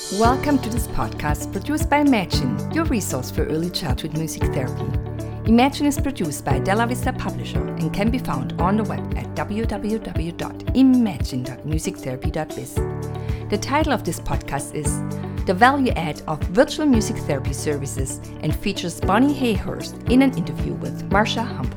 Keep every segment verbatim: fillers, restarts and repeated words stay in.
Welcome to this podcast produced by Imagine, your resource for early childhood music therapy. Imagine is produced by Della Vista Publisher and can be found on the web at w w w dot imagine dot music therapy dot biz. The title of this podcast is The Value Add of Virtual Music Therapy Services and features Bonnie Hayhurst in an interview with Marcia Humble.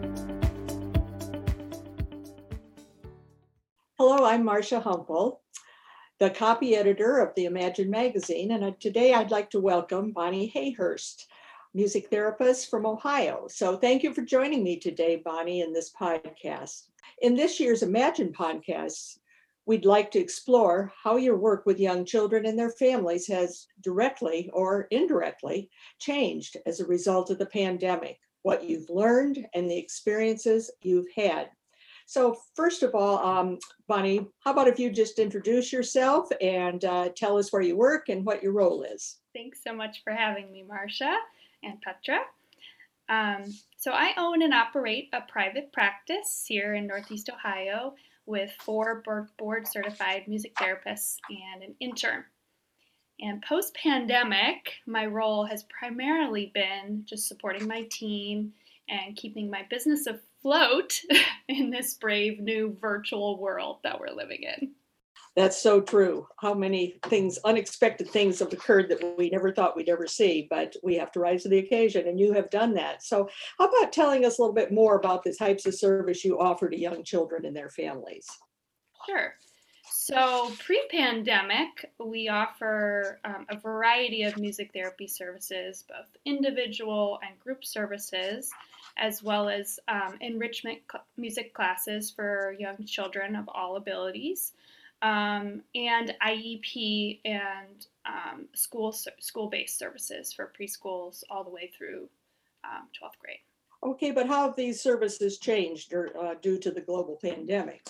Hello, I'm Marcia Humble, the copy editor of the Imagine magazine, and today I'd like to welcome Bonnie Hayhurst, music therapist from Ohio. So thank you for joining me today, Bonnie, in this podcast. In this year's Imagine podcast, we'd like to explore how your work with young children and their families has directly or indirectly changed as a result of the pandemic, what you've learned and the experiences you've had. So first of all, um, Bonnie, how about if you just introduce yourself and uh, tell us where you work and what your role is? Thanks so much for having me, Marcia and Petra. Um, so I own and operate a private practice here in Northeast Ohio with four board certified music therapists and an intern. And post-pandemic, my role has primarily been just supporting my team and keeping my business afloat in this brave new virtual world that we're living in. That's so true. How many things, unexpected things have occurred that we never thought we'd ever see, but we have to rise to the occasion, and you have done that. So how about telling us a little bit more about the types of service you offer to young children and their families? Sure. So pre-pandemic, we offer um, a variety of music therapy services, both individual and group services, as well as um, enrichment cl- music classes for young children of all abilities, um, and I E P and um, school school-based services for preschools all the way through um, twelfth grade. Okay, but how have these services changed or, uh, due to the global pandemic?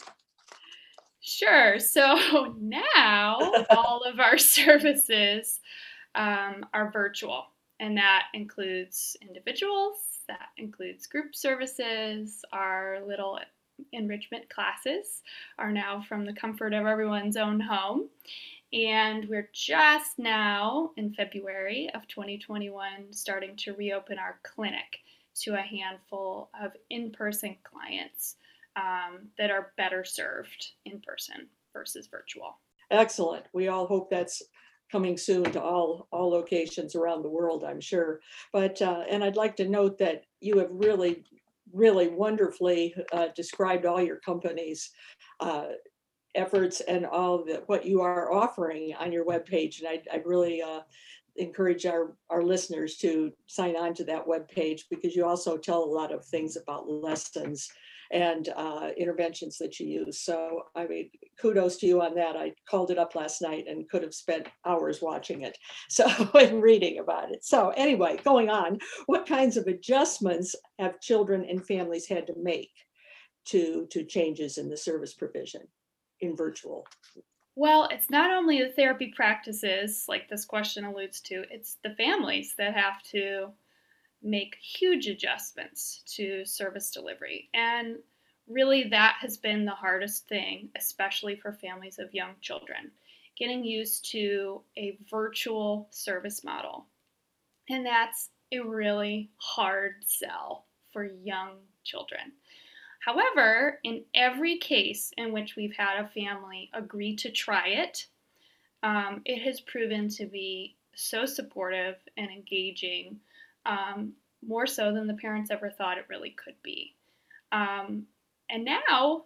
Sure. So now all of our services um, are virtual, and that includes individuals, that includes group services. Our little enrichment classes are now from the comfort of everyone's own home. And we're just now in February of twenty twenty-one starting to reopen our clinic to a handful of in-person clients um, that are better served in person versus virtual. Excellent. We all hope that's coming soon to all, all locations around the world, I'm sure. But, uh, and I'd like to note that you have really, really wonderfully uh, described all your company's uh, efforts and all the, what you are offering on your webpage. And I'd, I'd really uh, encourage our, our listeners to sign on to that webpage, because you also tell a lot of things about lessons and uh, interventions that you use. So, I mean, kudos to you on that. I called it up last night and could have spent hours watching it, so and reading about it. So anyway, going on, what kinds of adjustments have children and families had to make to, to changes in the service provision in virtual? Well, it's not only the therapy practices, like this question alludes to, it's the families that have to make huge adjustments to service delivery. And really that has been the hardest thing, especially for families of young children, getting used to a virtual service model. And that's a really hard sell for young children. However, in every case in which we've had a family agree to try it, um, it has proven to be so supportive and engaging, um, more so than the parents ever thought it really could be. Um, and now,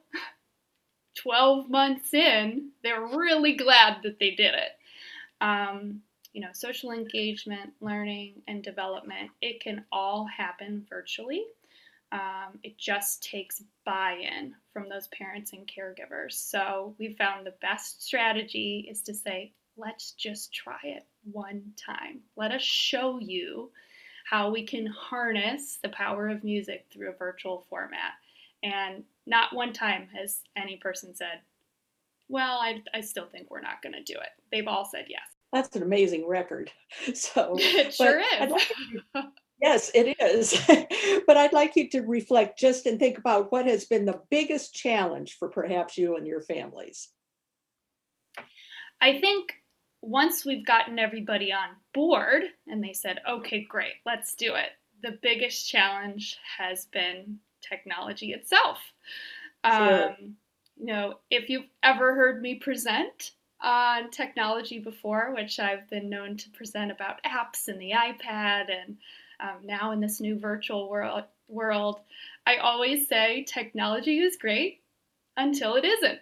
twelve months in, they're really glad that they did it. Um, you know, social engagement, learning, and development, it can all happen virtually. Um, it just takes buy-in from those parents and caregivers. So we found the best strategy is to say, let's just try it one time. Let us show you how we can harness the power of music through a virtual format. And not one time has any person said, well, I, I still think we're not going to do it. They've all said yes. That's an amazing record. So it sure is. I'd like to, yes, it is. But I'd like you to reflect just and think about what has been the biggest challenge for perhaps you and your families. I think once we've gotten everybody on board and they said, okay, great, let's do it, the biggest challenge has been technology itself. Sure. Um, you know, if you've ever heard me present on technology before, which I've been known to present about apps and the iPad, and um, now in this new virtual world, world, I always say technology is great until it isn't.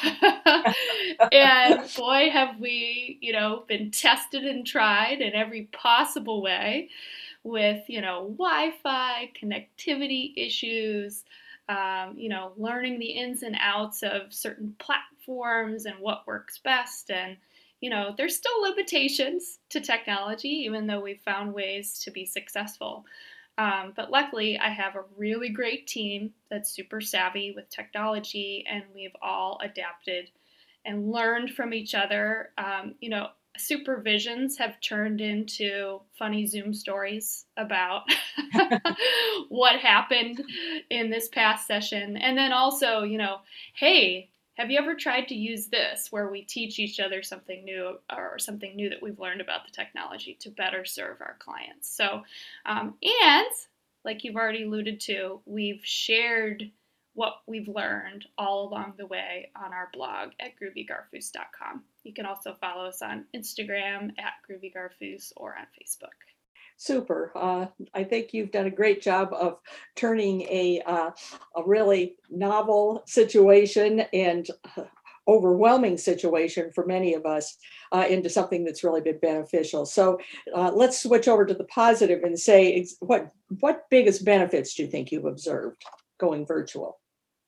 And boy, have we, you know, been tested and tried in every possible way with, you know, Wi-Fi, connectivity issues, um, you know, learning the ins and outs of certain platforms and what works best. And, you know, there's still limitations to technology, even though we've found ways to be successful. Um, but luckily, I have a really great team that's super savvy with technology, and we've all adapted and learned from each other. Um, you know, supervisions have turned into funny Zoom stories about what happened in this past session. And then also, you know, hey, have you ever tried to use this, where we teach each other something new, or something new that we've learned about the technology to better serve our clients? So, um, and like you've already alluded to, we've shared what we've learned all along the way on our blog at groovy garfoose dot com. You can also follow us on Instagram at groovygarfoose or on Facebook. Super. Uh, I think you've done a great job of turning a uh, a really novel situation and uh, overwhelming situation for many of us uh, into something that's really been beneficial. So uh, let's switch over to the positive and say, ex- what what biggest benefits do you think you've observed going virtual?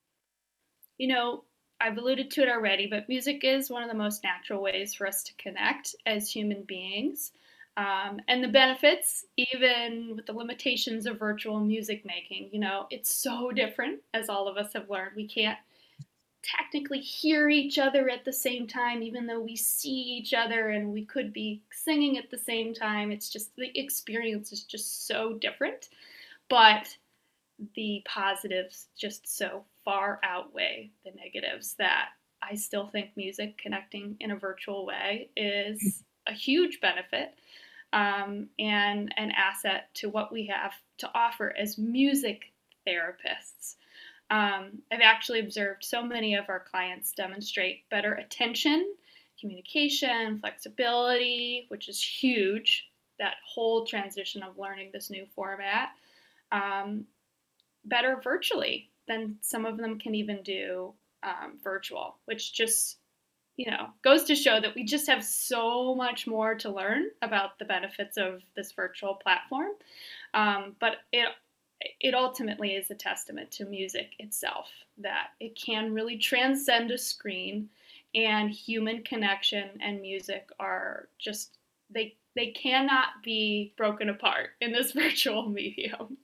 You know, I've alluded to it already, but music is one of the most natural ways for us to connect as human beings. Um, and the benefits, even with the limitations of virtual music making, you know, it's so different, as all of us have learned. We can't technically hear each other at the same time, even though we see each other and we could be singing at the same time. It's just, the experience is just so different. But the positives just so far outweigh the negatives that I still think music connecting in a virtual way is a huge benefit, um, and an asset to what we have to offer as music therapists. Um, I've actually observed so many of our clients demonstrate better attention, communication, flexibility, which is huge, that whole transition of learning this new format. Um, better virtually than some of them can even do um, virtual, which just, you know, goes to show that we just have so much more to learn about the benefits of this virtual platform. Um, but it it ultimately is a testament to music itself, that it can really transcend a screen, and human connection and music are just, they they cannot be broken apart in this virtual medium.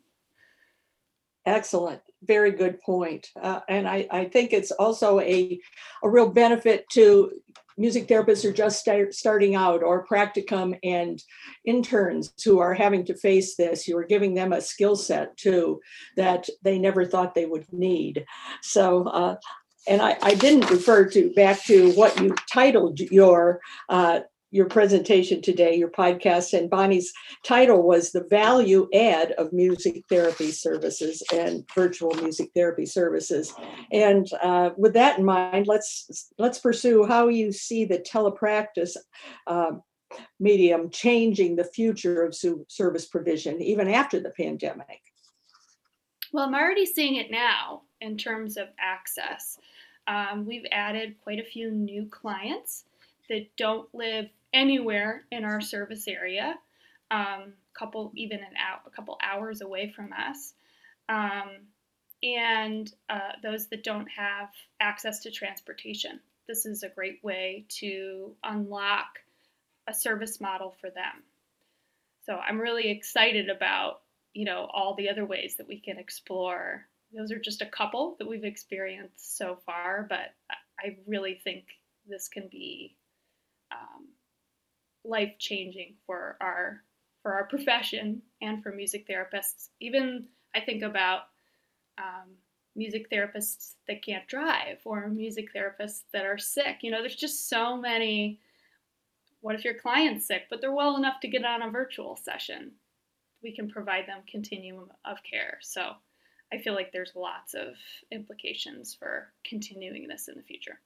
Excellent. Very good point. Uh, and I, I think it's also a, a real benefit to music therapists who are just start, starting out, or practicum and interns who are having to face this. You are giving them a skill set too that they never thought they would need. So, uh, and I, I didn't refer to back to what you titled your uh, your presentation today, your podcast, and Bonnie's title was The Value Add of Music Therapy Services and Virtual Music Therapy Services. And uh, with that in mind, let's let's pursue how you see the telepractice uh, medium changing the future of service provision, even after the pandemic. Well, I'm already seeing it now in terms of access. Um, we've added quite a few new clients that don't live anywhere in our service area, um, couple even an hour, a couple hours away from us, um, and uh, those that don't have access to transportation. This is a great way to unlock a service model for them. So I'm really excited about, you know, all the other ways that we can explore. Those are just a couple that we've experienced so far, but I really think this can be um, life-changing for our for our profession and for music therapists. Even I think about um, music therapists that can't drive, or music therapists that are sick. You know, there's just so many what if your client's sick, but they're well enough to get on a virtual session? We can provide them continuum of care. So I feel like there's lots of implications for continuing this in the future.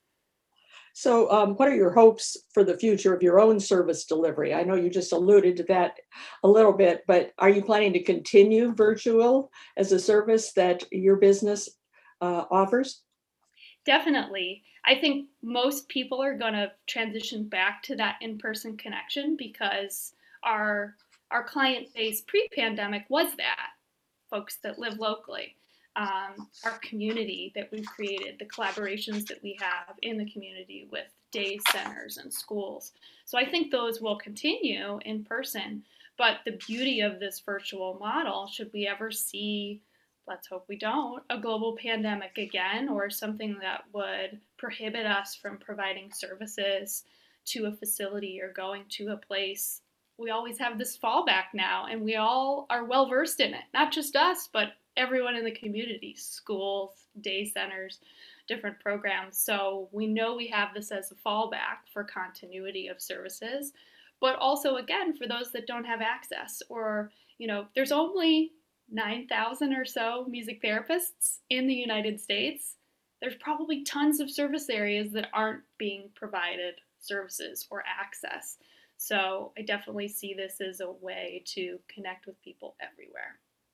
So um, what are your hopes for the future of your own service delivery? I know you just alluded to that a little bit, but are you planning to continue virtual as a service that your business uh, offers? Definitely. I think most people are going to transition back to that in-person connection because our our client base pre-pandemic was that folks that live locally. Um, our community that we've created, the collaborations that we have in the community with day centers and schools. So I think those will continue in person. But the beauty of this virtual model, should we ever see, let's hope we don't, a global pandemic again, or something that would prohibit us from providing services to a facility or going to a place, we always have this fallback now, and we all are well versed in it. Not just us, but everyone in the community, schools, day centers, different programs. So we know we have this as a fallback for continuity of services, but also, again, for those that don't have access, or, you know, there's only nine thousand or so music therapists in the United States. There's probably tons of service areas that aren't being provided services or access. So I definitely see this as a way to connect with people everywhere.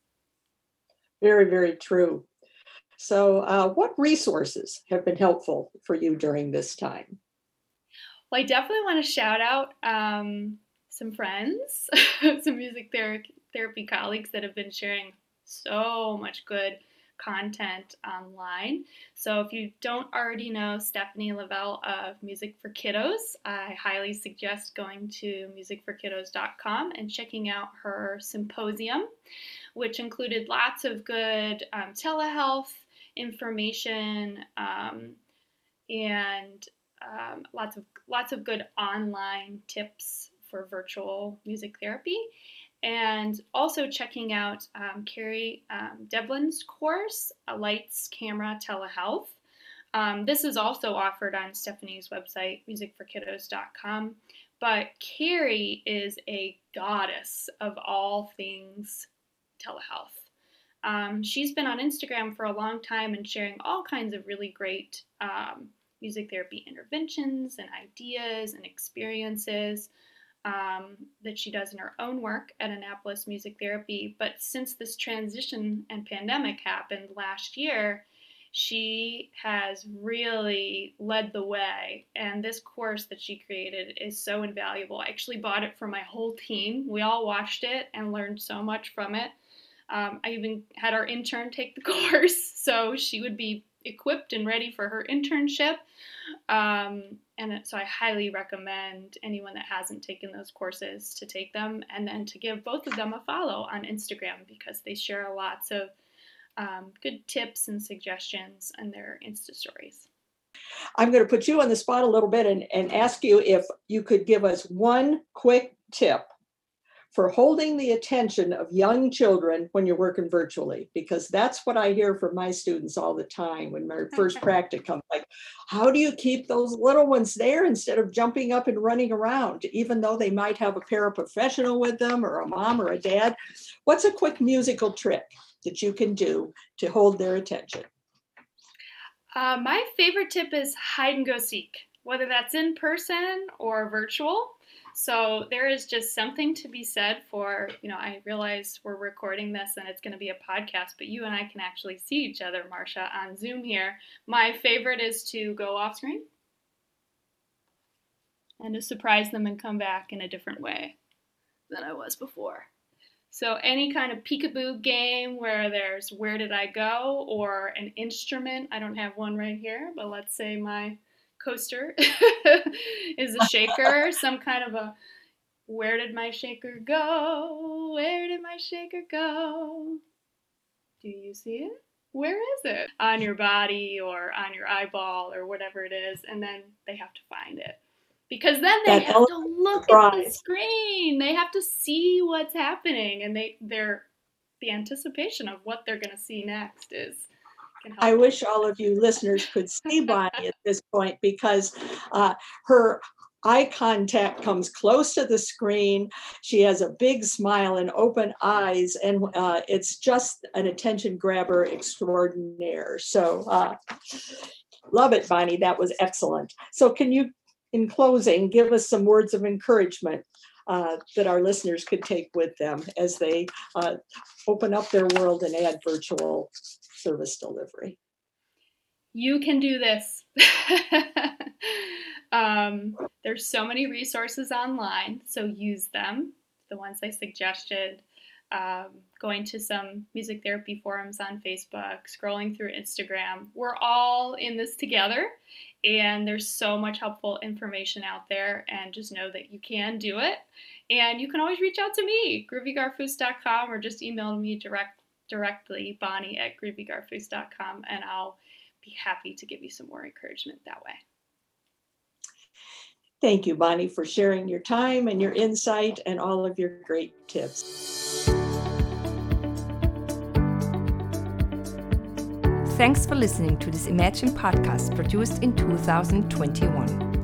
Very, very true. So uh, what resources have been helpful for you during this time? Well, I definitely want to shout out um, some friends, some music ther- therapy colleagues that have been sharing so much good content online. So if you don't already know Stephanie Lavelle of Music for Kiddos, I highly suggest going to music for kiddos dot com and checking out her symposium, which included lots of good um, telehealth information um, and um, lots of lots of good online tips for virtual music therapy. And also checking out um, Carrie um, Devlin's course, Lights, Camera, Telehealth. Um, this is also offered on Stephanie's website, music for kiddos dot com. But Carrie is a goddess of all things telehealth. Um, she's been on Instagram for a long time and sharing all kinds of really great um, music therapy interventions and ideas and experiences Um, that she does in her own work at Annapolis Music Therapy. But since this transition and pandemic happened last year, she has really led the way. And this course that she created is so invaluable. I actually bought it for my whole team. We all watched it and learned so much from it. Um, I even had our intern take the course, so she would be equipped and ready for her internship. Um, and so I highly recommend anyone that hasn't taken those courses to take them, and then to give both of them a follow on Instagram, because they share lots of um, good tips and suggestions in their Insta stories. I'm going to put you on the spot a little bit and, and ask you if you could give us one quick tip for holding the attention of young children when you're working virtually, because that's what I hear from my students all the time when my first practicum, like, how do you keep those little ones there instead of jumping up and running around, even though they might have a paraprofessional with them or a mom or a dad? What's a quick musical trick that you can do to hold their attention? Uh, my favorite tip is hide and go seek, whether that's in person or virtual. So there is just something to be said for, you know, I realize we're recording this and it's going to be a podcast, but you and I can actually see each other, Marcia, on Zoom here. My favorite is to go off screen and to surprise them and come back in a different way than I was before. So any kind of peekaboo game where there's where did I go, or an instrument. I don't have one right here, but let's say my coaster is a shaker, some kind of a where did my shaker go? Where did my shaker go? Do you see it? Where is it? On your body or on your eyeball or whatever it is, and then they have to find it. Because then they That have to look surprise. at the screen. They have to see what's happening, and they they're the anticipation of what they're going to see next is can help. I wish all of you listeners could see Bonnie at this point, because uh, her eye contact comes close to the screen. She has a big smile and open eyes, and uh, it's just an attention grabber extraordinaire. So uh, love it, Bonnie. That was excellent. So can you, in closing, give us some words of encouragement uh, that our listeners could take with them as they uh, open up their world and add virtual service delivery? You can do this. um, there's so many resources online, so use them. The ones I suggested, um, going to some music therapy forums on Facebook, scrolling through Instagram. We're all in this together, and there's so much helpful information out there, and just know that you can do it. And you can always reach out to me, groovy garfoose dot com, or just email me direct, directly, Bonnie at groovy garfoose dot com, and I'll be happy to give you some more encouragement that way. Thank you, Bonnie, for sharing your time and your insight and all of your great tips. Thanks for listening to this Imagine podcast produced in two thousand twenty-one.